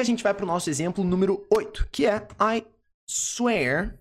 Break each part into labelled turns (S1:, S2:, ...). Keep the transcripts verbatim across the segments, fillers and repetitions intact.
S1: a gente vai para o nosso exemplo número oito, que é I swear,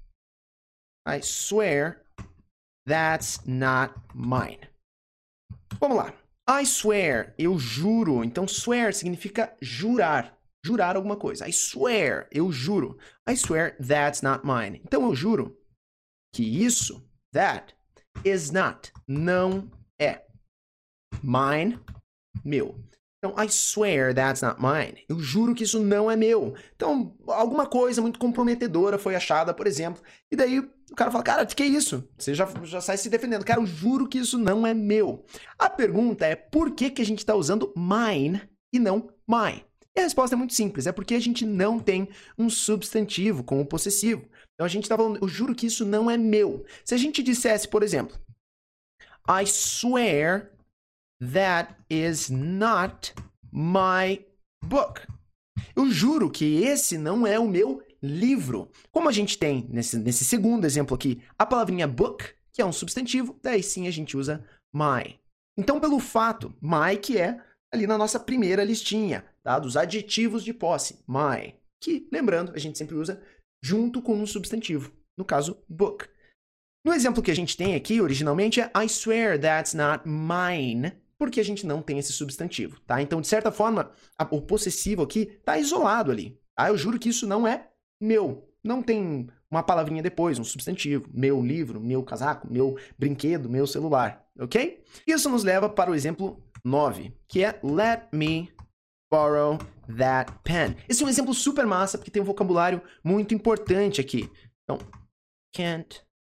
S1: I swear that's not mine. Vamos lá. I swear, eu juro. Então, swear significa jurar. Jurar alguma coisa. I swear, eu juro. I swear that's not mine. Então, eu juro que isso, that, is not, não é. Mine, meu. Então, I swear that's not mine. Eu juro que isso não é meu. Então, alguma coisa muito comprometedora foi achada, por exemplo. E daí, o cara fala, cara, o que é isso? Você já, já sai se defendendo. Cara, eu juro que isso não é meu. A pergunta é, por que, que a gente está usando mine e não my? E a resposta é muito simples. É porque a gente não tem um substantivo com o possessivo. Então, a gente está falando, eu juro que isso não é meu. Se a gente dissesse, por exemplo, I swear that is not my book. Eu juro que esse não é o meu livro. Como a gente tem, nesse, nesse segundo exemplo aqui, a palavrinha book, que é um substantivo, daí sim a gente usa my. Então, pelo fato, my, que é ali na nossa primeira listinha, tá? Dos adjetivos de posse, my, que, lembrando, a gente sempre usa junto com um substantivo, no caso, book. No exemplo que a gente tem aqui, originalmente, é I swear that's not mine, porque a gente não tem esse substantivo, tá? Então, de certa forma, a, o possessivo aqui tá isolado ali, tá? Eu juro que isso não é meu. Não tem uma palavrinha depois, um substantivo. Meu livro, meu casaco, meu brinquedo, meu celular, ok? Isso nos leva para o exemplo nove, que é let me borrow that pen. Esse é um exemplo super massa, porque tem um vocabulário muito importante aqui. Então, can't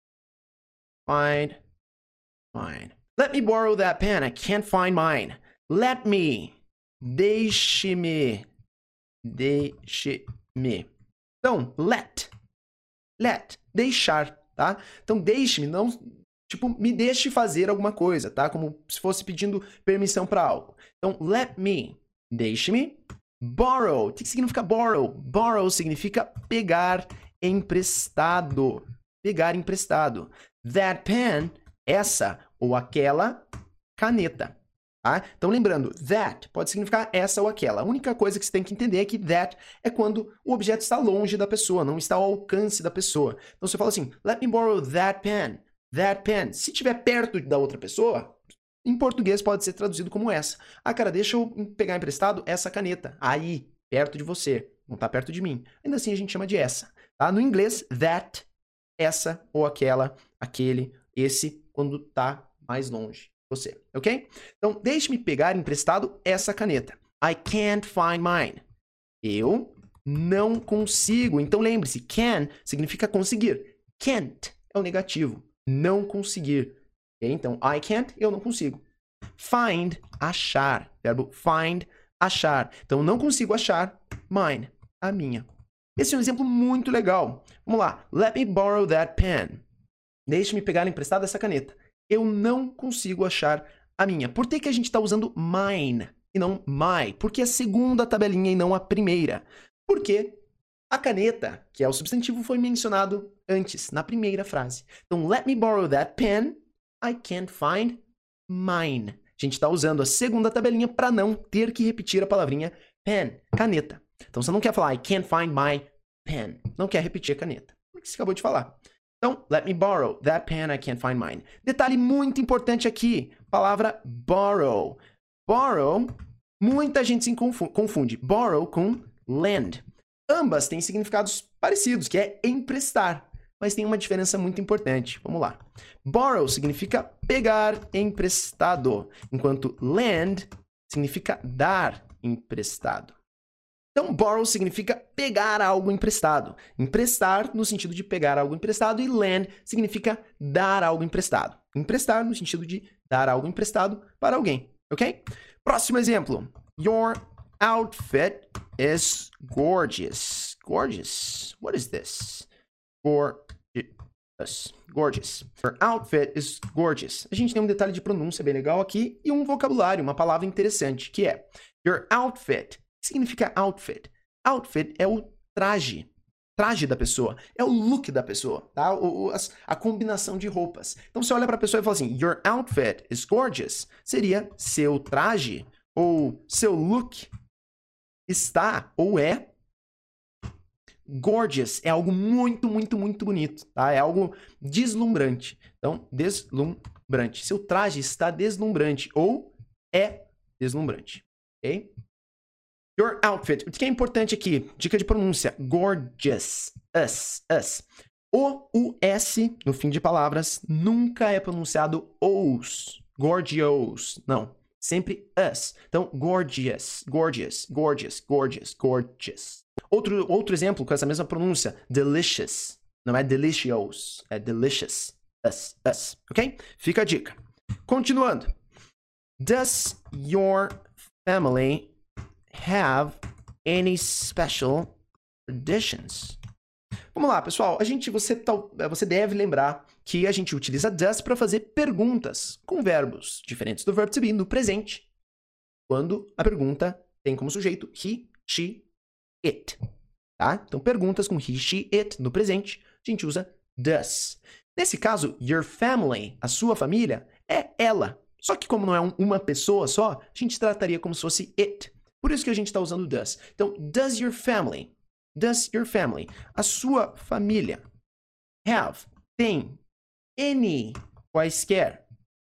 S1: find mine. Let me borrow that pen. I can't find mine. Let me. Deixe-me. Deixe-me. Então, let. Let. Deixar, tá? Então, deixe-me, não... Tipo, me deixe fazer alguma coisa, tá? Como se fosse pedindo permissão para algo. Então, let me. Deixe-me. Borrow. O que significa borrow? Borrow significa pegar emprestado. Pegar emprestado. That pen, essa ou aquela caneta. Tá? Então, lembrando, that pode significar essa ou aquela. A única coisa que você tem que entender é que that é quando o objeto está longe da pessoa, não está ao alcance da pessoa. Então, você fala assim, let me borrow that pen. That pen. Se estiver perto da outra pessoa, em português pode ser traduzido como essa. Ah, cara, deixa eu pegar emprestado essa caneta. Aí, perto de você. Não está perto de mim. Ainda assim, a gente chama de essa. Tá? No inglês, that, essa ou aquela, aquele, esse, quando está mais longe de você. Ok? Então, deixe-me pegar emprestado essa caneta. I can't find mine. Eu não consigo. Então, lembre-se, can significa conseguir. Can't é o negativo. Não conseguir. Okay? Então, I can't, eu não consigo. Find, achar. Verbo find, achar. Então, não consigo achar mine, a minha. Esse é um exemplo muito legal. Vamos lá. Let me borrow that pen. Deixe-me pegar emprestado essa caneta. Eu não consigo achar a minha. Por que, que a gente está usando mine e não my? Porque é a segunda tabelinha e não a primeira. Porque a caneta, que é o substantivo, foi mencionado antes, na primeira frase. Então, let me borrow that pen. I can't find mine. A gente está usando a segunda tabelinha para não ter que repetir a palavrinha pen, caneta. Então, você não quer falar I can't find my pen. Não quer repetir a caneta. O que você acabou de falar. Então, let me borrow that pen, I can't find mine. Detalhe muito importante aqui, palavra borrow. Borrow, muita gente se confunde. Borrow com lend. Ambas têm significados parecidos, que é emprestar. Mas tem uma diferença muito importante. Vamos lá. Borrow significa pegar emprestado, enquanto lend significa dar emprestado. Então, borrow significa pegar algo emprestado. Emprestar no sentido de pegar algo emprestado e lend significa dar algo emprestado. Emprestar no sentido de dar algo emprestado para alguém, ok? Próximo exemplo. Your outfit is gorgeous. Gorgeous. What is this? Gorgeous. Gorgeous. Your outfit is gorgeous. A gente tem um detalhe de pronúncia bem legal aqui e um vocabulário, uma palavra interessante, que é your outfit. O que significa outfit? Outfit é o traje. Traje da pessoa. É o look da pessoa, tá? O, o, a, a combinação de roupas. Então, você olha para a pessoa e fala assim, your outfit is gorgeous. Seria seu traje ou seu look está ou é gorgeous. É algo muito, muito, muito bonito, tá? É algo deslumbrante. Então, deslumbrante. Seu traje está deslumbrante ou é deslumbrante, ok? Your outfit. O que é importante aqui? Dica de pronúncia. Gorgeous. Us. Us. O U S no fim de palavras nunca é pronunciado os. Gorgeous. Não. Sempre us. Então, gorgeous. Gorgeous. Gorgeous. Gorgeous. Gorgeous. Outro, outro exemplo com essa mesma pronúncia. Delicious. Não é delicious. É delicious. Us. Us. Ok? Fica a dica. Continuando. Does your family have any special traditions? Vamos lá, pessoal. A gente, você, você deve lembrar que a gente utiliza does para fazer perguntas com verbos diferentes do verbo to be no presente, quando a pergunta tem como sujeito he, she, it. Tá? Então, perguntas com he, she, it no presente, a gente usa does. Nesse caso, your family, a sua família, é ela. Só que como não é um, uma pessoa só, a gente trataria como se fosse it. Por isso que a gente está usando does. Então, does your family, does your family, a sua família, have, tem, any, quaisquer,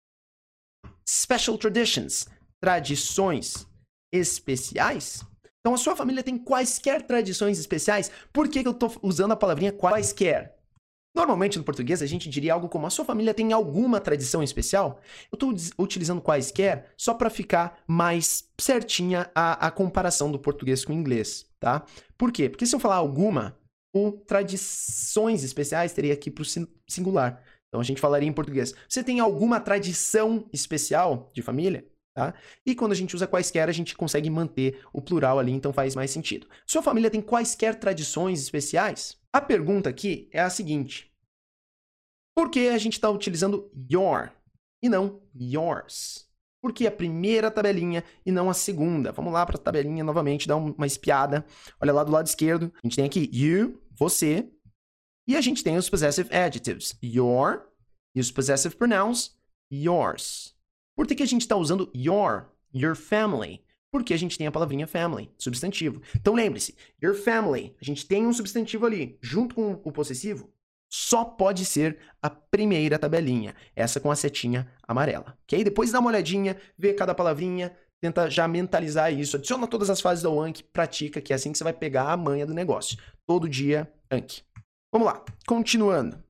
S1: special traditions, tradições especiais? Então, a sua família tem quaisquer tradições especiais? Por que que eu estou usando a palavrinha quaisquer? Normalmente, no português, a gente diria algo como a sua família tem alguma tradição especial? Eu estou utilizando quaisquer só para ficar mais certinha a, a comparação do português com o inglês, tá? Por quê? Porque se eu falar alguma, o tradições especiais teria aqui para o singular. Então, a gente falaria em português. Você tem alguma tradição especial de família? Tá? E quando a gente usa quaisquer, a gente consegue manter o plural ali, então faz mais sentido. Sua família tem quaisquer tradições especiais? A pergunta aqui é a seguinte. Por que a gente está utilizando your e não yours? Por que a primeira tabelinha e não a segunda? Vamos lá para a tabelinha novamente, dar uma espiada. Olha lá do lado esquerdo. A gente tem aqui you, você. E a gente tem os possessive adjectives. Your e os possessive pronouns yours. Por que que a gente está usando your, your family? Porque a gente tem a palavrinha family, substantivo. Então lembre-se, your family, a gente tem um substantivo ali, junto com o possessivo, só pode ser a primeira tabelinha, essa com a setinha amarela, ok? Depois dá uma olhadinha, vê cada palavrinha, tenta já mentalizar isso, adiciona todas as fases da Anki, pratica, que é assim que você vai pegar a manha do negócio. Todo dia, Anki. Vamos lá, continuando.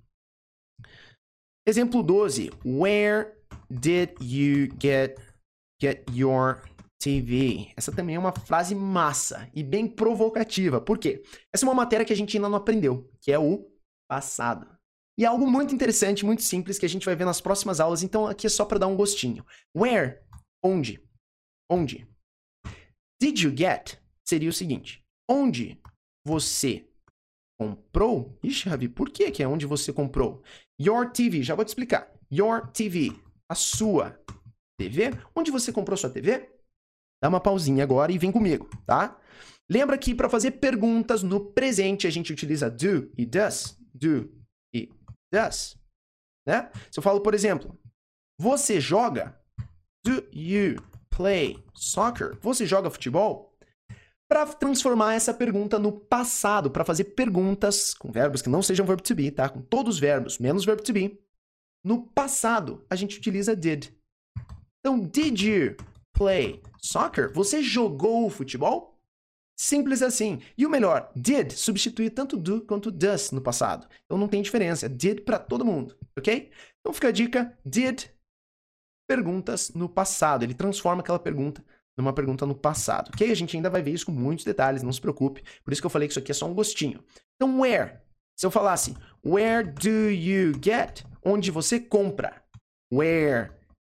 S1: Exemplo doze, where did you get, get your T V? Essa também é uma frase massa e bem provocativa. Por quê? Essa é uma matéria que a gente ainda não aprendeu, que é o passado. E é algo muito interessante, muito simples, que a gente vai ver nas próximas aulas, então aqui é só para dar um gostinho. Where? Onde? Onde? Did you get? Seria o seguinte. Onde você comprou? Ixi, Ravi, por que que é onde você comprou? Your T V, já vou te explicar. Your T V, a sua T V. Onde você comprou sua T V? Dá uma pausinha agora e vem comigo, tá? Lembra que para fazer perguntas no presente a gente utiliza do e does. Do e does. Né? Se eu falo, por exemplo, você joga? Do you play soccer? Você joga futebol? Para transformar essa pergunta no passado, para fazer perguntas com verbos que não sejam verbo to be, tá? Com todos os verbos, menos verbo to be. No passado, a gente utiliza did. Então, did you play soccer? Você jogou futebol? Simples assim. E o melhor, did substitui tanto do quanto does no passado. Então não tem diferença. Did para todo mundo, ok? Então fica a dica, did perguntas no passado. Ele transforma aquela pergunta numa pergunta no passado, ok? A gente ainda vai ver isso com muitos detalhes, não se preocupe. Por isso que eu falei que isso aqui é só um gostinho. Então, where? Se eu falasse, where do you get? Onde você compra. Where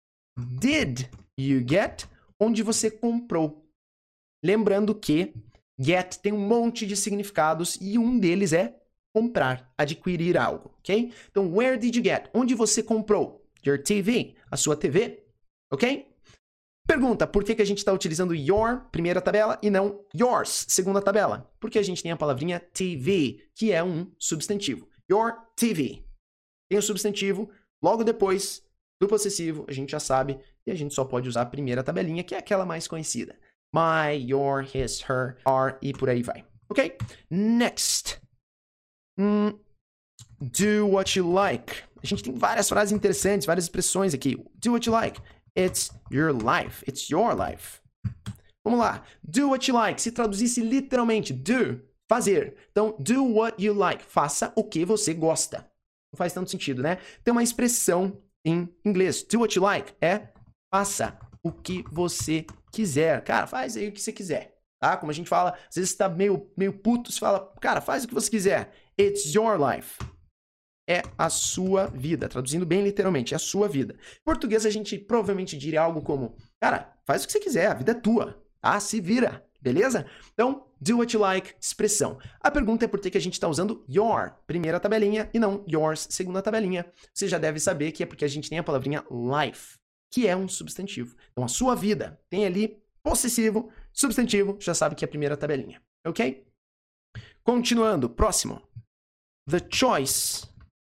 S1: did you get? Onde você comprou. Lembrando que get tem um monte de significados e um deles é comprar, adquirir algo, ok? Então, where did you get? Onde você comprou? Your T V, a sua T V, ok? Pergunta, por que que a gente está utilizando your, primeira tabela, e não yours, segunda tabela? Porque a gente tem a palavrinha T V, que é um substantivo. Your T V. Tem o substantivo, logo depois do possessivo, a gente já sabe, e a gente só pode usar a primeira tabelinha, que é aquela mais conhecida. my, your, his, her, our e por aí vai. Ok? Next. Hum, do what you like. A gente tem várias frases interessantes, várias expressões aqui. Do what you like. It's your life. It's your life. Vamos lá. Do what you like. Se traduzisse literalmente, do, fazer. Então, do what you like. Faça o que você gosta. Não faz tanto sentido, né? Tem uma expressão em inglês. Do what you like é faça o que você quiser. Cara, faz aí o que você quiser. Tá? Como a gente fala, às vezes você tá meio, meio puto, você fala, cara, faz o que você quiser. It's your life. É a sua vida. Traduzindo bem literalmente, é a sua vida. Em português, a gente provavelmente diria algo como, cara, faz o que você quiser, a vida é tua. Tá? Se vira. Beleza? Então, do what you like, expressão. A pergunta é por que a gente está usando your, primeira tabelinha, e não yours, segunda tabelinha. Você já deve saber que é porque a gente tem a palavrinha life, que é um substantivo. Então, a sua vida tem ali possessivo, substantivo, já sabe que é a primeira tabelinha. Ok? Continuando, próximo. The choice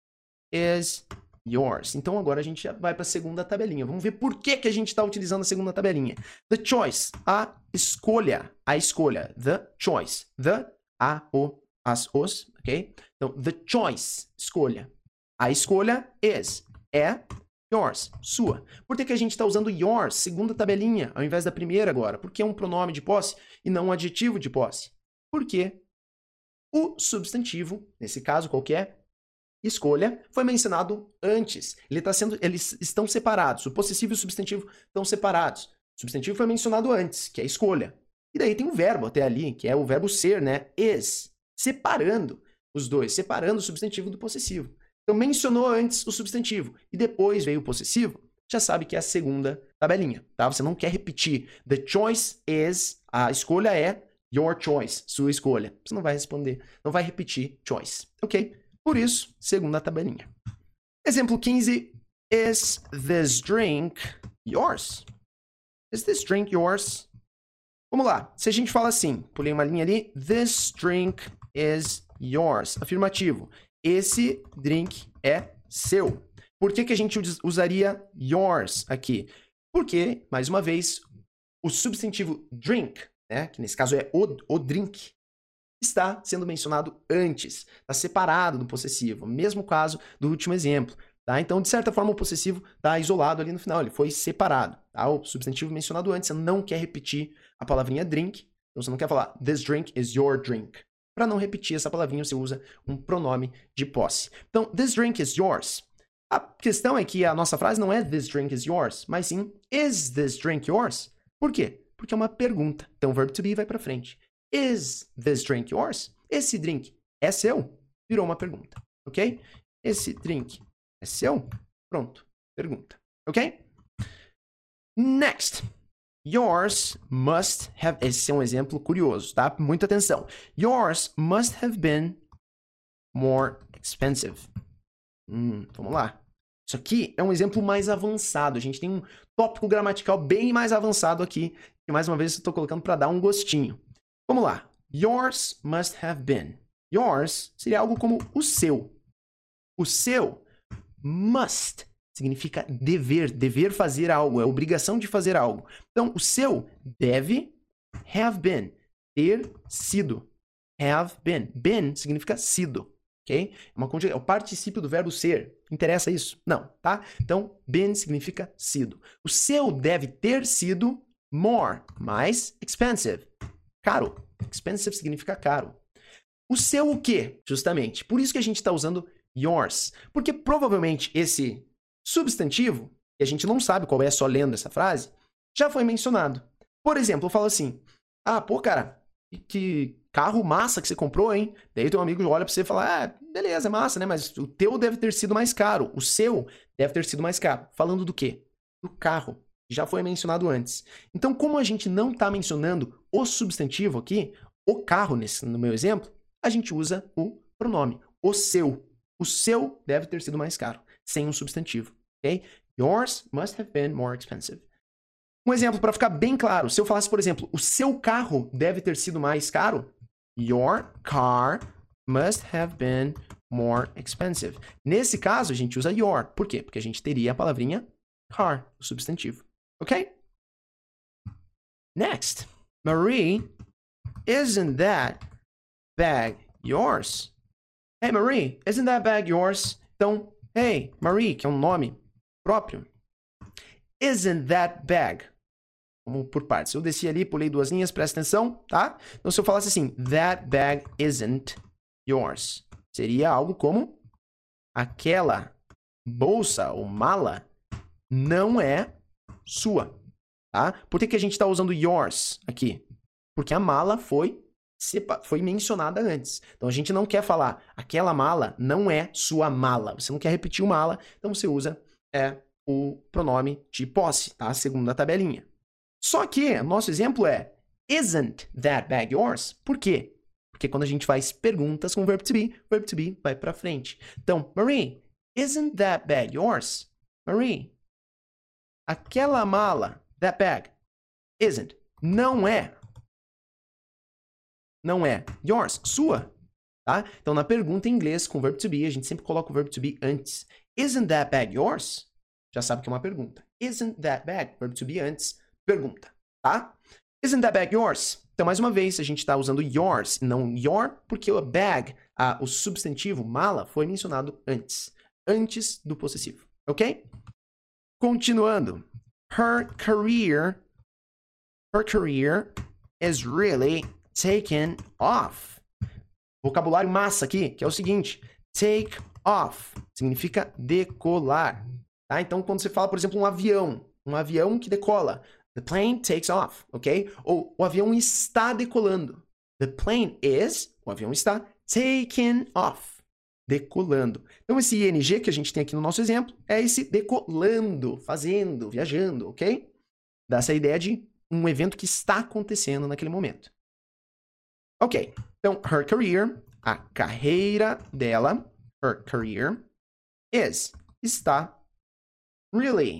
S1: is yours. Então, agora a gente já vai para a segunda tabelinha. Vamos ver por que, que a gente está utilizando a segunda tabelinha. The choice, a escolha. A escolha. The choice. The, a, o, as, os. Ok? Então, the choice, escolha. A escolha is, é yours, sua. Por que, que a gente está usando yours, segunda tabelinha, ao invés da primeira agora? Porque é um pronome de posse e não um adjetivo de posse. Porque o substantivo, nesse caso qualquer, escolha, foi mencionado antes. Ele tá sendo, eles estão separados. O possessivo e o substantivo estão separados. O substantivo foi mencionado antes, que é escolha. E daí tem um verbo até ali, que é o verbo ser, né? Is. Separando os dois, separando o substantivo do possessivo. Então, mencionou antes o substantivo e depois veio o possessivo, já sabe que é a segunda tabelinha, tá? Você não quer repetir. The choice is, a escolha é your choice, sua escolha. Você não vai responder, não vai repetir choice, ok? Por isso, segunda tabelinha. Exemplo quinze. Is this drink yours? Is this drink yours? Vamos lá. Se a gente fala assim, pulei uma linha ali. This drink is yours. Afirmativo. Esse drink é seu. Por que, que a gente usaria yours aqui? Porque, mais uma vez, o substantivo drink, né, que nesse caso é o, o drink, está sendo mencionado antes. Está separado do possessivo. Mesmo caso do último exemplo. Tá? Então, de certa forma, o possessivo está isolado ali no final. Ele foi separado. Tá? O substantivo mencionado antes, você não quer repetir a palavrinha drink. Então, você não quer falar this drink is your drink. Para não repetir essa palavrinha, você usa um pronome de posse. Então, this drink is yours. A questão é que a nossa frase não é this drink is yours, mas sim is this drink yours? Por quê? Porque é uma pergunta. Então, o verbo to be vai para frente. Is this drink yours? Esse drink é seu? Virou uma pergunta, ok? Esse drink é seu? Pronto, pergunta, ok? Next. Yours must have... Esse é um exemplo curioso, tá? Muita atenção. Yours must have been more expensive. Hum, vamos lá. Isso aqui é um exemplo mais avançado. A gente tem um tópico gramatical bem mais avançado aqui. E mais uma vez eu estou colocando para dar um gostinho. Vamos lá. Yours must have been. Yours seria algo como o seu. O seu must significa dever, dever fazer algo, é obrigação de fazer algo. Então, o seu deve have been, ter sido. Have been. Been significa sido, ok? É, uma, é o particípio do verbo ser. Interessa isso? Não, tá? Então, been significa sido. O seu deve ter sido more, mais expensive, caro. Expensive significa caro. O seu o quê? Justamente. Por isso que a gente está usando yours. Porque provavelmente esse substantivo, que a gente não sabe qual é só lendo essa frase, já foi mencionado. Por exemplo, eu falo assim, ah, pô, cara, que carro massa que você comprou, hein? Daí teu amigo olha pra você e fala, ah, beleza, é massa, né? Mas o teu deve ter sido mais caro. O seu deve ter sido mais caro. Falando do quê? Do carro. Já foi mencionado antes. Então, como a gente não está mencionando o substantivo aqui, o carro, nesse, no meu exemplo, a gente usa o pronome, o seu. O seu deve ter sido mais caro, sem um substantivo, ok? Yours must have been more expensive. Um exemplo para ficar bem claro, se eu falasse, por exemplo, o seu carro deve ter sido mais caro, your car must have been more expensive. Nesse caso, a gente usa your. Por quê? Porque a gente teria a palavrinha car, o substantivo. Ok? Next. Marie, isn't that bag yours? Hey, Marie, isn't that bag yours? Então, hey, Marie, que é um nome próprio. Isn't that bag? Vamos por partes. Eu desci ali, pulei duas linhas, presta atenção, tá? Então, se eu falasse assim, that bag isn't yours, seria algo como aquela bolsa ou mala não é sua, tá? Por que que a gente está usando yours aqui? Porque a mala foi, foi mencionada antes. Então, a gente não quer falar aquela mala não é sua mala. Você não quer repetir o mala, então você usa é, o pronome de posse, tá? Segundo a tabelinha. Só que nosso exemplo é isn't that bag yours? Por quê? Porque quando a gente faz perguntas com verbo to be, verbo to be vai para frente. Então, Marie, isn't that bag yours? Marie, aquela mala, that bag, isn't, não é, não é yours, sua, tá? Então, na pergunta em inglês com verbo to be, a gente sempre coloca o verbo to be antes. Isn't that bag yours? Já sabe que é uma pergunta. Isn't that bag? Verbo to be antes, pergunta, tá? Isn't that bag yours? Então, mais uma vez, a gente está usando yours e não your, porque o bag, a, o substantivo mala, foi mencionado antes. Antes do possessivo, ok? Continuando. Her career, her career is really taken off. Vocabulário massa aqui, que é o seguinte. Take off significa decolar. Tá? Então, quando você fala, por exemplo, um avião, um avião que decola, the plane takes off, ok? Ou o avião está decolando. The plane is, o avião está, taken off, decolando. Então, esse ing que a gente tem aqui no nosso exemplo é esse decolando, fazendo, viajando, ok? Dá essa ideia de um evento que está acontecendo naquele momento. Ok, então, her career, a carreira dela, her career, is, está, really,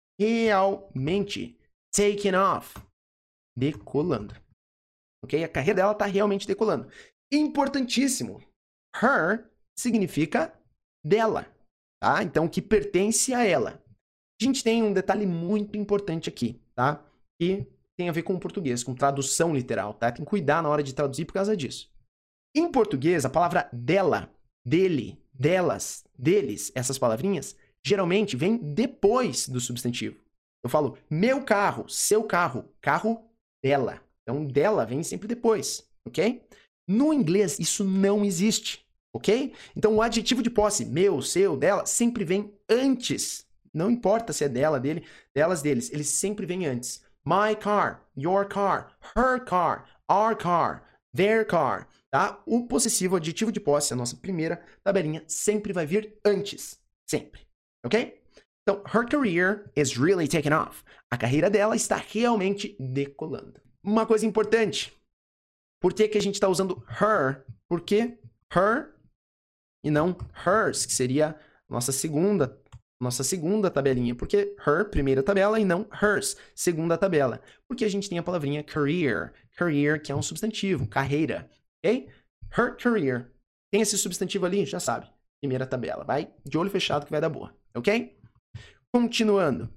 S1: realmente, taken off, decolando. Ok? A carreira dela está realmente decolando. Importantíssimo. Her significa dela, tá? Então, que pertence a ela. A gente tem um detalhe muito importante aqui, tá? Que tem a ver com o português, com tradução literal, tá? Tem que cuidar na hora de traduzir por causa disso. Em português, a palavra dela, dele, delas, deles, essas palavrinhas, geralmente vem depois do substantivo. Eu falo meu carro, seu carro, carro dela. Então, dela vem sempre depois, ok? No inglês, isso não existe, ok? Então, o adjetivo de posse, meu, seu, dela, sempre vem antes. Não importa se é dela, dele, delas, deles. Ele sempre vem antes. My car, your car, her car, our car, their car. Tá? O possessivo, adjetivo de posse, a nossa primeira tabelinha, sempre vai vir antes. Sempre, ok? Então, her career is really taken off. A carreira dela está realmente decolando. Uma coisa importante. Por que que a gente está usando her? Por que her e não hers, que seria nossa segunda, nossa segunda tabelinha? Por que her, primeira tabela, e não hers, segunda tabela? Porque a gente tem a palavrinha career. Career, que é um substantivo, carreira. Ok? Her career. Tem esse substantivo ali? Já sabe. Primeira tabela. Vai de olho fechado que vai dar boa. Ok? Continuando.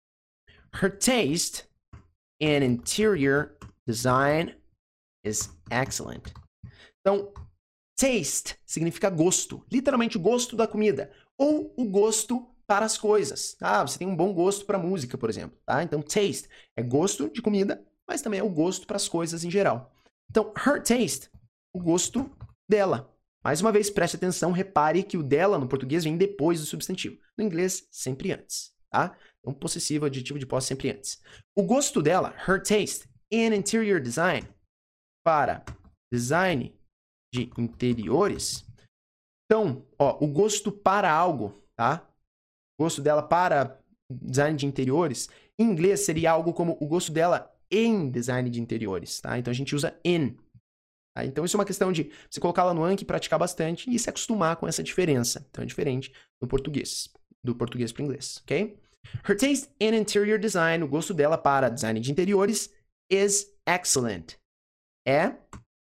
S1: Her taste in interior design is excellent. Então, taste significa gosto. Literalmente, gosto da comida. Ou o gosto para as coisas. Ah, você tem um bom gosto para música, por exemplo. Tá? Então, taste é gosto de comida, mas também é o gosto para as coisas em geral. Então, her taste, o gosto dela. Mais uma vez, preste atenção, repare que o dela no português vem depois do substantivo. No inglês, sempre antes, tá? Então, possessivo, adjetivo de posse, sempre antes. O gosto dela, her taste, in interior design, para design de interiores. Então, ó, o gosto para algo, tá? O gosto dela para design de interiores, em inglês seria algo como o gosto dela em design de interiores, tá? Então, a gente usa in. Tá? Então, isso é uma questão de você colocar lá no Anki, praticar bastante e se acostumar com essa diferença. Então, é diferente do português, do português para o inglês, ok? Her taste in interior design, o gosto dela para design de interiores, is excellent. É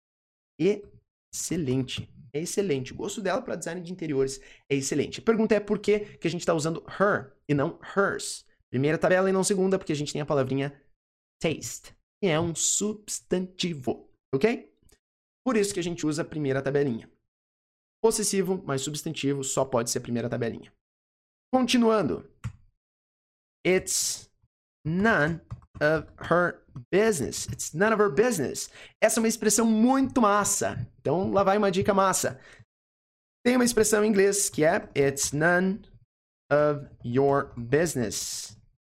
S1: excelente. É excelente. O gosto dela para design de interiores é excelente. A pergunta é por que, que a gente está usando her e não hers. Primeira tabela e não segunda, porque a gente tem a palavrinha taste. e é um substantivo, ok? Por isso que a gente usa a primeira tabelinha. Possessivo mais substantivo só pode ser a primeira tabelinha. Continuando. It's none of her business. It's none of her business. Essa é uma expressão muito massa. Então, lá vai uma dica massa. Tem uma expressão em inglês que é It's none of your business.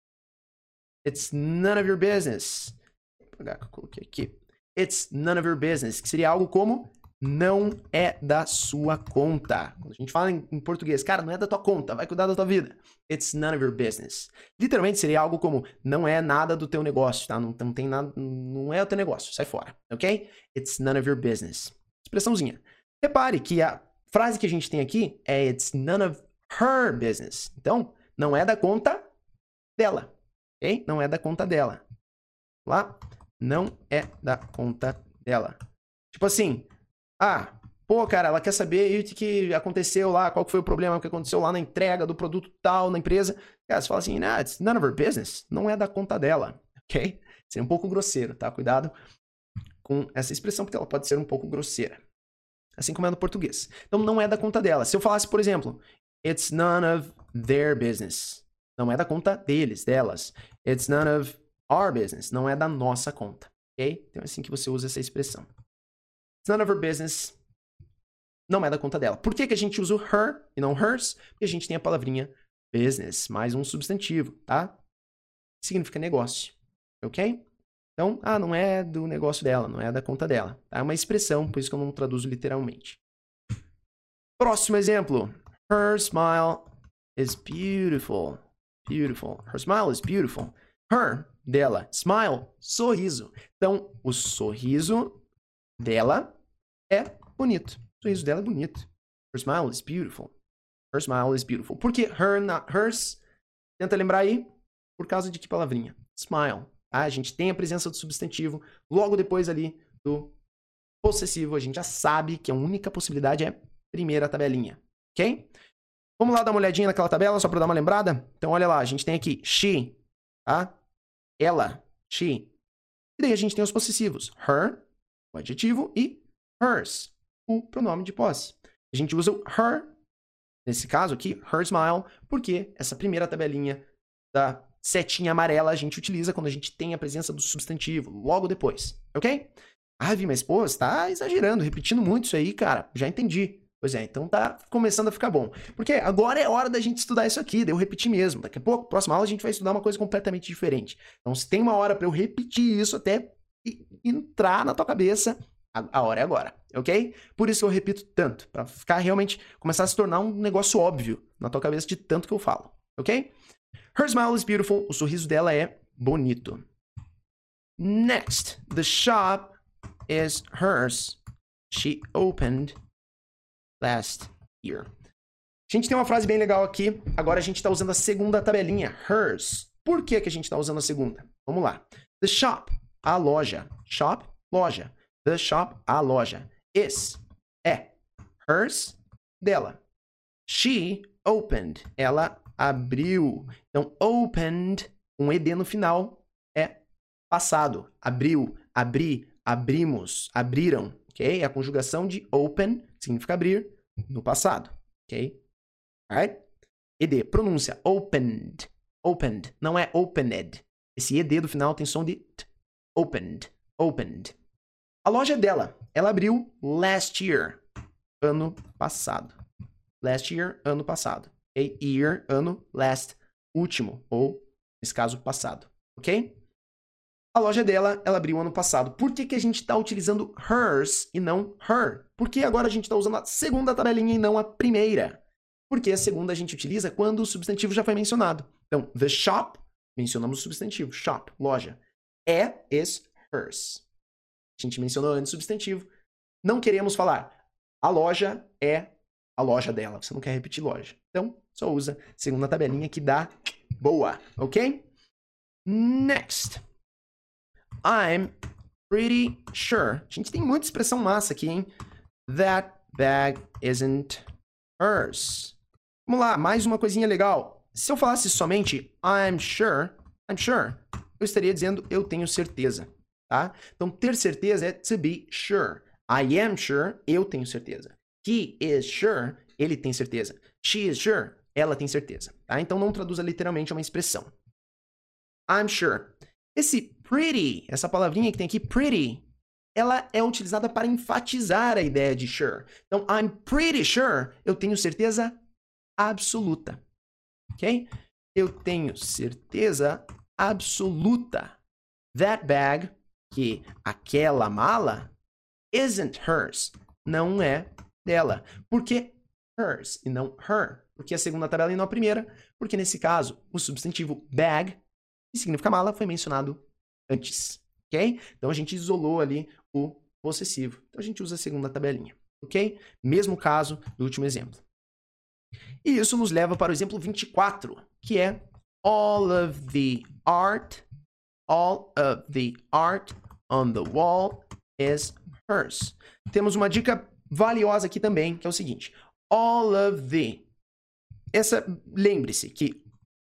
S1: It's none of your business. Vou pegar que eu coloquei aqui. It's none of your business. Que seria algo como não é da sua conta. Quando a gente fala em, em português, cara, não é da tua conta, vai cuidar da tua vida. It's none of your business. Literalmente seria algo como não é nada do teu negócio, tá? Não, não tem nada, não é o teu negócio, sai fora, ok? It's none of your business. Expressãozinha. Repare que a frase que a gente tem aqui é It's none of her business. Então, não é da conta dela, ok? Não é da conta dela. Lá, não é da conta dela. Tipo assim, ah, pô, cara, ela quer saber o que aconteceu lá, qual foi o problema que aconteceu lá na entrega do produto tal, na empresa. Cara, você fala assim, nah, it's none of her business. Não é da conta dela, ok? Seria um pouco grosseiro, tá? Cuidado com essa expressão, porque ela pode ser um pouco grosseira. Assim como é no português. Então, não é da conta dela. Se eu falasse, por exemplo, it's none of their business. Não é da conta deles, delas. It's none of our business. Não é da nossa conta, ok? Então, é assim que você usa essa expressão. It's none of her business. Não é da conta dela. Por que que a gente usa o her e não hers? Porque a gente tem a palavrinha business, mais um substantivo, tá? Significa negócio, ok? Então, ah, não é do negócio dela, não é da conta dela. Tá? É uma expressão, por isso que eu não traduzo literalmente. Próximo exemplo. Her smile is beautiful. Beautiful. Her smile is beautiful. Her, dela. Smile, sorriso. Então, o sorriso dela é bonito. O sorriso dela é bonito. Her smile is beautiful. Her smile is beautiful. Por que her, not hers? Tenta lembrar aí. Por causa de que palavrinha? Smile. Ah, a gente tem a presença do substantivo. Logo depois ali do possessivo, a gente já sabe que a única possibilidade é primeira tabelinha. Ok? Vamos lá dar uma olhadinha naquela tabela, só para dar uma lembrada? Então, olha lá. A gente tem aqui she, tá? Ela, she. E daí a gente tem os possessivos. Her, o adjetivo, e hers, o pronome de posse. A gente usa o her, nesse caso aqui, her smile, porque essa primeira tabelinha da setinha amarela a gente utiliza quando a gente tem a presença do substantivo, logo depois, ok? Ah, Vi, mas pô, você tá exagerando, repetindo muito isso aí, cara. Já entendi. Pois é, então tá começando a ficar bom. Porque agora é hora da gente estudar isso aqui, daí eu repetir mesmo. Daqui a pouco, próxima aula, a gente vai estudar uma coisa completamente diferente. Então, se tem uma hora para eu repetir isso até entrar na tua cabeça, a hora é agora, ok? Por isso que eu repito tanto, para ficar realmente, começar a se tornar um negócio óbvio na tua cabeça de tanto que eu falo, ok? Her smile is beautiful, o sorriso dela é bonito. Next, the shop is hers. She opened last year. A gente tem uma frase bem legal aqui, agora a gente está usando a segunda tabelinha, hers. Por que que a gente está usando a segunda? Vamos lá. The shop, a loja. Shop, loja. The shop, a loja. Is, é. Hers, dela. She opened, ela abriu. Então, opened, um ed no final, é passado. Abriu, abri, abrimos, abriram. Ok? É a conjugação de open, que significa abrir, no passado. Ok? Alright? Ed, pronúncia, opened. Opened, não é opened. Esse ed do final tem som de t. Opened, opened. A loja é dela. Ela abriu last year, ano passado. Last year, ano passado. Okay? Year, ano, last, último, ou, nesse caso, passado. Ok? A loja dela, ela abriu ano passado. Por que que a gente está utilizando hers e não her? Porque agora a gente está usando a segunda tabelinha e não a primeira. Porque a segunda a gente utiliza quando o substantivo já foi mencionado. Então, the shop, mencionamos o substantivo, shop, loja. É, is, hers. A gente mencionou antes o substantivo. Não queremos falar a loja é a loja dela. Você não quer repetir loja. Então, só usa a segunda tabelinha que dá boa, ok? Next. I'm pretty sure. A gente tem muita expressão massa aqui, hein? That bag isn't hers. Vamos lá, mais uma coisinha legal. Se eu falasse somente I'm sure, I'm sure, eu estaria dizendo eu tenho certeza. tá? Então, ter certeza é to be sure. I am sure, eu tenho certeza. He is sure, ele tem certeza. She is sure, ela tem certeza, tá? Então, não traduza literalmente uma expressão. I'm sure. Esse pretty, essa palavrinha que tem aqui, pretty, ela é utilizada para enfatizar a ideia de sure. Então, I'm pretty sure, eu tenho certeza absoluta. Ok? Eu tenho certeza absoluta. That bag, que aquela mala, isn't hers. Não é dela. Por que hers e não her? Porque a segunda tabela e não a primeira. Porque nesse caso, o substantivo bag, que significa mala, foi mencionado antes. Ok? Então a gente isolou ali o possessivo. Então a gente usa a segunda tabelinha. Ok? Mesmo caso do último exemplo. E isso nos leva para o exemplo vinte e quatro, que é all of the art, all of the art on the wall is hers. Temos uma dica valiosa aqui também, que é o seguinte: all of the. Essa, lembre-se que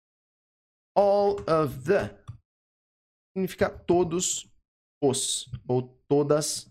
S1: all of the significa todos os, ou todas,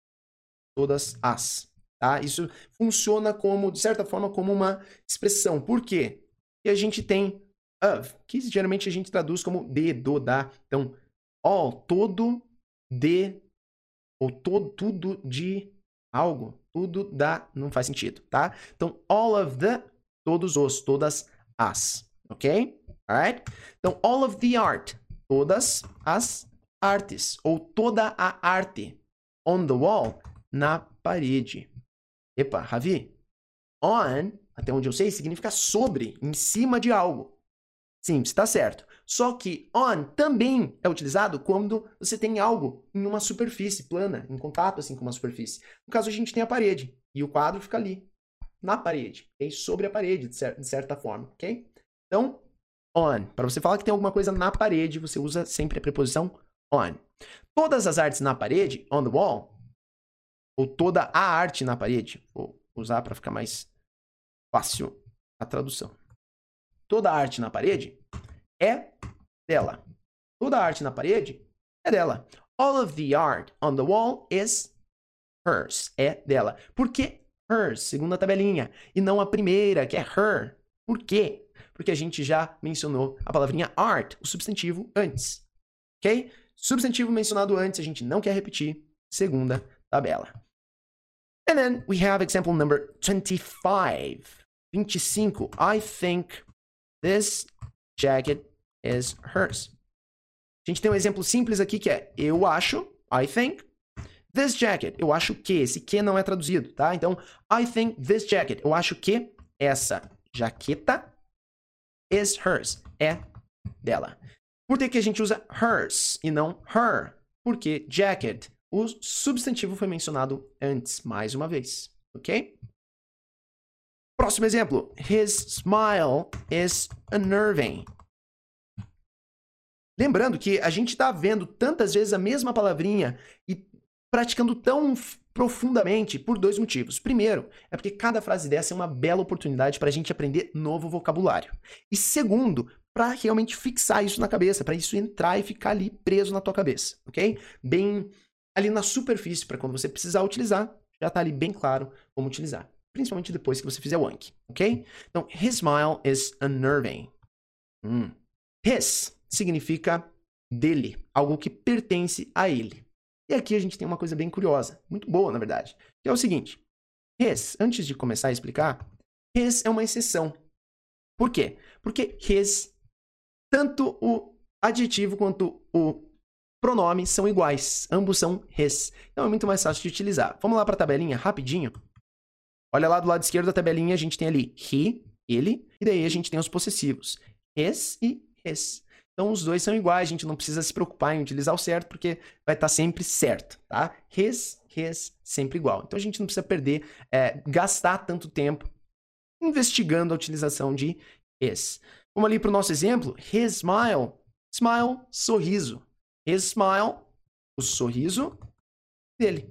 S1: todas as, tá? Isso funciona como, de certa forma, como uma expressão. Por quê? Porque a gente tem of, que geralmente a gente traduz como de, do, da. Então, all, todo, de, ou todo, tudo de algo, tudo da, não faz sentido, tá? Então, all of the, todos os, todas as, ok? Alright? Então, all of the art, todas as artes, ou toda a arte, on the wall, na parede. Epa, Ravi, on, até onde eu sei, significa sobre, em cima de algo. Sim, está certo. Só que on também é utilizado quando você tem algo em uma superfície plana, em contato assim com uma superfície. No caso, a gente tem a parede e o quadro fica ali, na parede, okay? Sobre a parede, de, cer de certa forma, ok? Então, on. Para você falar que tem alguma coisa na parede, você usa sempre a preposição on. Todas as artes na parede, on the wall, ou toda a arte na parede, vou usar para ficar mais fácil a tradução. Toda a arte na parede é dela. Toda a arte na parede é dela. All of the art on the wall is hers. É dela. Por que hers? Segunda tabelinha. E não a primeira, que é her. Por quê? Porque a gente já mencionou a palavrinha art, o substantivo, antes. Ok? Substantivo mencionado antes, a gente não quer repetir. Segunda tabela. And then we have example number twenty-five. vinte e cinco. I think this jacket is hers. A gente tem um exemplo simples aqui que é eu acho, I think, this jacket. Eu acho que, esse que não é traduzido, tá? Então, I think this jacket. Eu acho que essa jaqueta is hers. É dela. Por que que a gente usa hers e não her? Porque jacket, o substantivo foi mencionado antes, mais uma vez, ok? Próximo exemplo. His smile is unnerving. Lembrando que a gente está vendo tantas vezes a mesma palavrinha e praticando tão profundamente por dois motivos. Primeiro, é porque cada frase dessa é uma bela oportunidade para a gente aprender novo vocabulário. E segundo, para realmente fixar isso na cabeça, para isso entrar e ficar ali preso na tua cabeça, ok? Bem ali na superfície, para quando você precisar utilizar, já está ali bem claro como utilizar. Principalmente depois que você fizer o Anki, ok? Então, his smile is unnerving. Hum. His significa dele, algo que pertence a ele. E aqui a gente tem uma coisa bem curiosa, muito boa, na verdade, que é o seguinte. His, antes de começar a explicar, his é uma exceção. Por quê? Porque his, tanto o adjetivo quanto o pronome são iguais. Ambos são his. Então é muito mais fácil de utilizar. Vamos lá para a tabelinha, rapidinho. Olha lá do lado esquerdo da tabelinha, a gente tem ali he, ele, e daí a gente tem os possessivos, his e his. Então, os dois são iguais, a gente não precisa se preocupar em utilizar o certo, porque vai estar sempre certo, tá? His, his, sempre igual. Então, a gente não precisa perder, é, gastar tanto tempo investigando a utilização de his. Vamos ali para o nosso exemplo. His smile, smile, sorriso. His smile, o sorriso dele.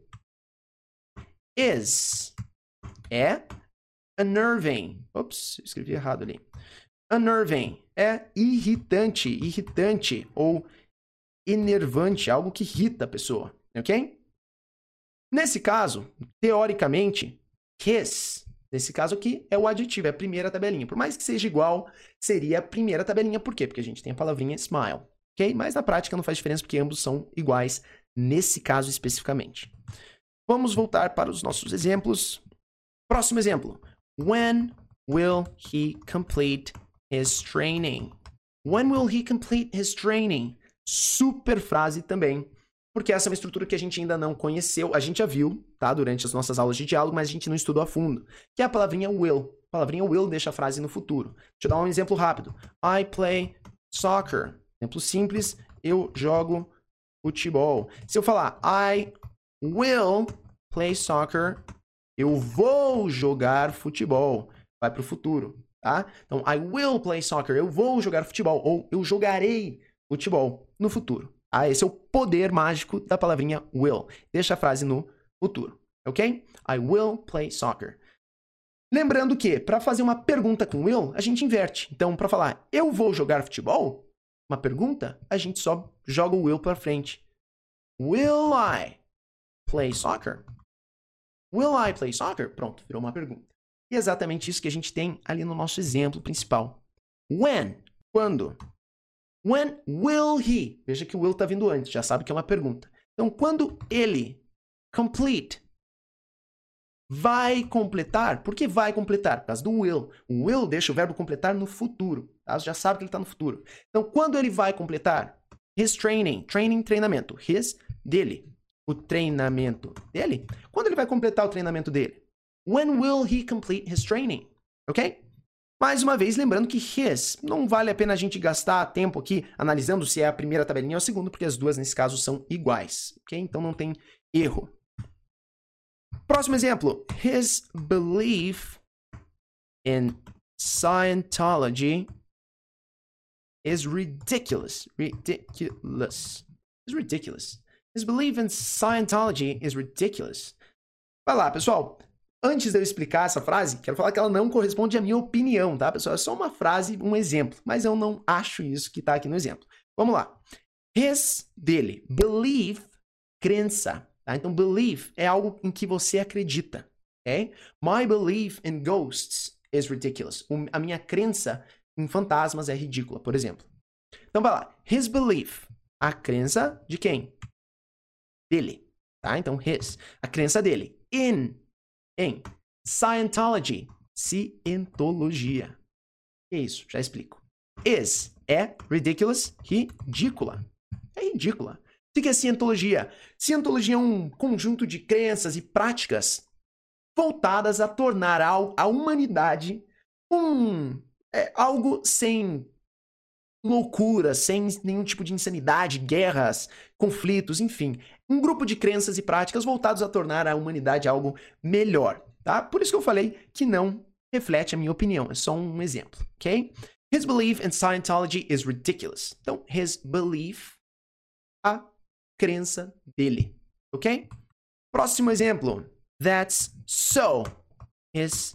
S1: Is é unnerving. Ops, escrevi errado ali. Unnerving é irritante, irritante ou enervante, algo que irrita a pessoa, ok? Nesse caso, teoricamente, his, nesse caso aqui, é o adjetivo, é a primeira tabelinha. Por mais que seja igual, seria a primeira tabelinha. Por quê? Porque a gente tem a palavrinha smile, ok? Mas na prática não faz diferença porque ambos são iguais nesse caso especificamente. Vamos voltar para os nossos exemplos. Próximo exemplo. When will he complete his training? When will he complete his training? Super frase também, porque essa é uma estrutura que a gente ainda não conheceu, a gente já viu, tá, durante as nossas aulas de diálogo, mas a gente não estudou a fundo, que é a palavrinha will. A palavrinha will deixa a frase no futuro. Deixa eu dar um exemplo rápido. I play soccer. Exemplo simples, eu jogo futebol. Se eu falar I will play soccer, eu vou jogar futebol, vai para o futuro, tá? Então, I will play soccer, eu vou jogar futebol, ou eu jogarei futebol no futuro. Ah, esse é o poder mágico da palavrinha will. Deixa a frase no futuro, ok? I will play soccer. Lembrando que, para fazer uma pergunta com will, a gente inverte. Então, para falar eu vou jogar futebol, uma pergunta, a gente só joga o will para frente. Will I play soccer? Will I play soccer? Pronto, virou uma pergunta. E é exatamente isso que a gente tem ali no nosso exemplo principal. When? Quando? When will he? Veja que o will está vindo antes, já sabe que é uma pergunta. Então, quando ele, complete, vai completar, por que vai completar? Por causa do will. O will deixa o verbo completar no futuro, tá? Você já sabe que ele está no futuro. Então, quando ele vai completar? His training. Training, treinamento. His, dele. O treinamento dele. Quando ele vai completar o treinamento dele? When will he complete his training? Ok? Mais uma vez, lembrando que his não vale a pena a gente gastar tempo aqui analisando se é a primeira tabelinha ou a segunda, porque as duas, nesse caso, são iguais. Ok? Então não tem erro. Próximo exemplo. His belief in Scientology is ridiculous. Ridiculous. Is ridiculous. His belief in Scientology is ridiculous. Vai lá, pessoal. Antes de eu explicar essa frase, quero falar que ela não corresponde à minha opinião, tá, pessoal? É só uma frase, um exemplo. Mas eu não acho isso que tá aqui no exemplo. Vamos lá. His, dele. Belief, crença. Tá? Então, belief é algo em que você acredita. Okay? My belief in ghosts is ridiculous. A minha crença em fantasmas é ridícula, por exemplo. Então, vai lá. His belief. A crença de quem? Dele. Tá? Então, his. A crença dele. In. Em. Scientology. Cientologia. É isso, já explico. Is. É ridiculous. Ridícula. É ridícula. O que é cientologia? Cientologia é um conjunto de crenças e práticas voltadas a tornar a humanidade um, é, algo sem loucura, sem nenhum tipo de insanidade, guerras, conflitos, enfim. Um grupo de crenças e práticas voltados a tornar a humanidade algo melhor, tá? Por isso que eu falei que não reflete a minha opinião, é só um exemplo, ok? His belief in Scientology is ridiculous. Então, his belief, a crença dele, ok? Próximo exemplo. That's so. His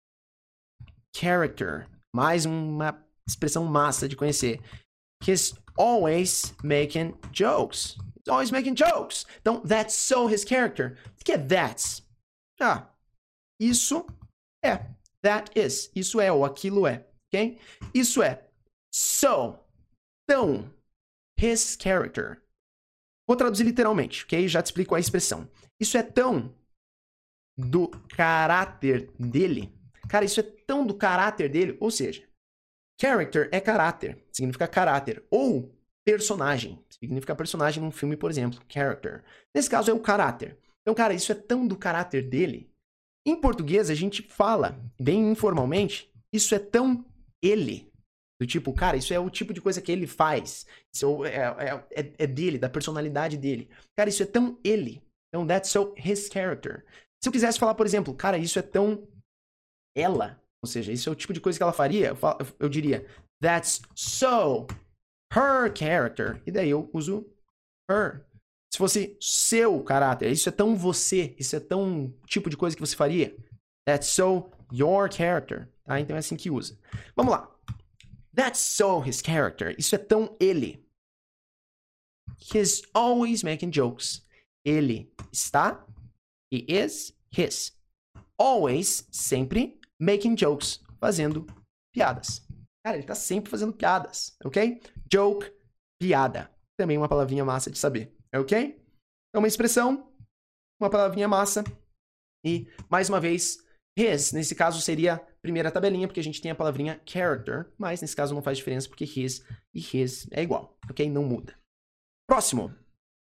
S1: character. Mais uma expressão massa de conhecer. He's always making jokes. He's always making jokes. Então, that's so his character. O que é that's? Ah, isso é. That is. Isso é, ou aquilo é. Ok? Isso é. So. Então, his character. Vou traduzir literalmente, ok? Já te explico a expressão. Isso é tão do caráter dele. Cara, isso é tão do caráter dele. Ou seja, character é caráter. Significa caráter. Ou personagem. Significa personagem num filme, por exemplo. Character. Nesse caso é o caráter. Então, cara, isso é tão do caráter dele. Em português, a gente fala, bem informalmente, isso é tão ele. Do tipo, cara, isso é o tipo de coisa que ele faz. Isso é, é, é, é dele, da personalidade dele. Cara, isso é tão ele. Então, that's so his character. Se eu quisesse falar, por exemplo, cara, isso é tão ela. Ou seja, isso é o tipo de coisa que ela faria. Eu, falo, eu diria, that's so her character. E daí eu uso her. Se fosse seu caráter, isso é tão você. Isso é tão tipo de coisa que você faria. That's so your character. Tá? Então é assim que usa. Vamos lá. That's so his character. Isso é tão ele. He's always making jokes. Ele está, he is, his. Always, sempre, making jokes, fazendo piadas. Cara, ele tá sempre fazendo piadas, ok? Joke, piada. Também uma palavrinha massa de saber, ok? Então, uma expressão, uma palavrinha massa. E, mais uma vez, his, nesse caso, seria a primeira tabelinha, porque a gente tem a palavrinha character, mas nesse caso não faz diferença, porque his e his é igual, ok? Não muda. Próximo.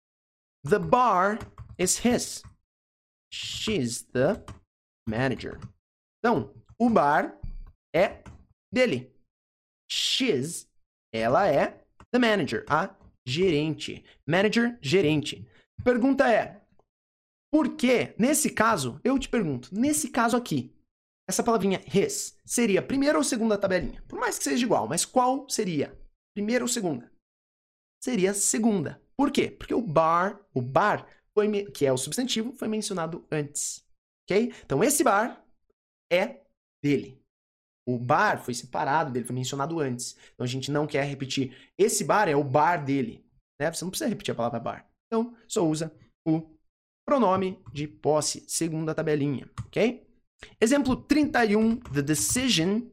S1: The bar is his. She's the manager. Então, o bar é dele. She's, ela é the manager, a gerente. Manager, gerente. Pergunta é, por que, nesse caso, eu te pergunto, nesse caso aqui, essa palavrinha his seria a primeira ou segunda tabelinha? Por mais que seja igual, mas qual seria? Primeira ou segunda? Seria segunda. Por quê? Porque o bar, o bar, foi, que é o substantivo, foi mencionado antes. Ok? Então, esse bar é dele. O bar foi separado dele, foi mencionado antes. Então, a gente não quer repetir. Esse bar é o bar dele. Né? Você não precisa repetir a palavra bar. Então, só usa o pronome de posse, segunda tabelinha. Ok? Exemplo trinta e um. The decision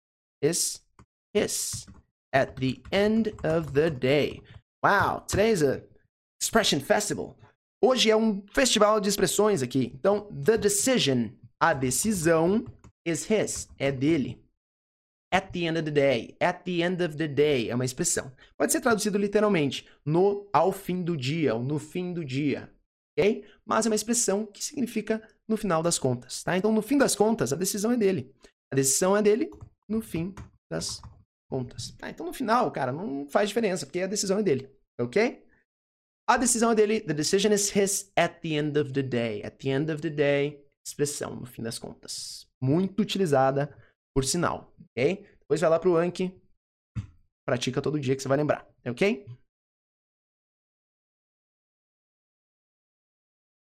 S1: is his. At the end of the day. Wow, today's a expression festival. Hoje é um festival de expressões aqui. Então, the decision, a decisão, is his, é dele. At the end of the day. At the end of the day é uma expressão. Pode ser traduzido literalmente, no ao fim do dia, ou no fim do dia. Ok? Mas é uma expressão que significa no final das contas. Tá? Então, no fim das contas, a decisão é dele. A decisão é dele no fim das contas. Tá? Então, no final, cara, não faz diferença, porque a decisão é dele. Ok? A decisão é dele. The decision is his at the end of the day. At the end of the day, expressão, no fim das contas. Muito utilizada, por sinal. Ok? Depois vai lá pro Anki. Pratica todo dia que você vai lembrar. Ok?